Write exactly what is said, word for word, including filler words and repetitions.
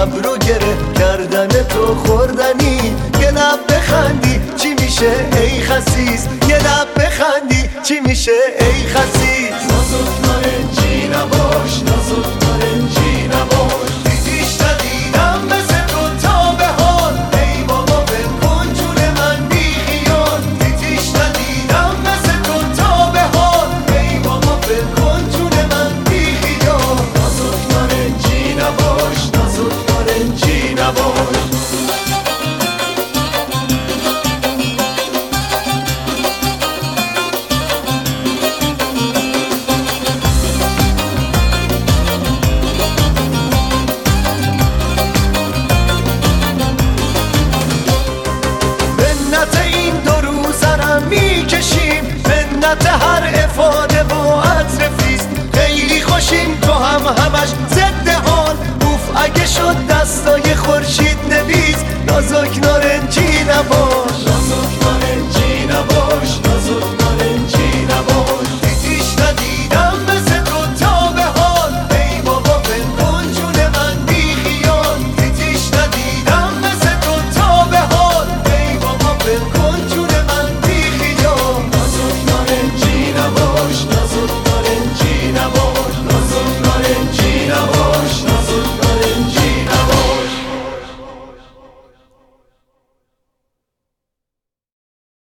ابرو گره کردن تو خوردنی. یه لب بخندی چی میشه ای خسیس، یه لب بخندی چی میشه ای خسیس. نازک نارنجی نباش، نازک نارنجی نباش، دیدیش ندیدم مثل تو تا به حال. ای بابا بکن جون من بی خیال، دیدیش ندیدم مثل تو تا به حال. ای بابا بکن جون من بی خیال. نازک نارنجی نباش، نازک نارنجی نباش. منت هر افاده و عطر فیست، خیلی خوشیم تو هم همش ضد حال. اوف اگه شد دستای خورشید نویس، نازک نارنجی نباش.